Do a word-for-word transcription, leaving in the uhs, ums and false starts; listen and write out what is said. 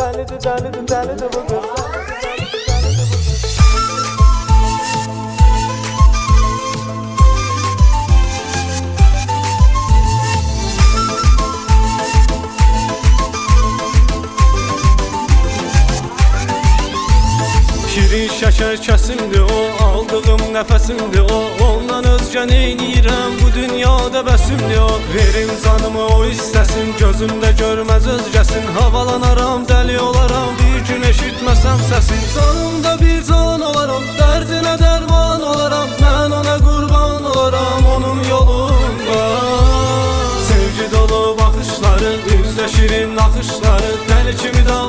dəlidir, dəlidir, dəlidir bu qız. Şirin şəkər kəsimdir o, aldığım nəfəsimdir o. Ondan özgə neyniyirəm, bu dünyada bəsimdir o. Verim canımı o istəsin, gözümdə görməz özgəsin. Havalanaram, dəli olaram, bir gün eşitməsəm səsin. Canımda bir can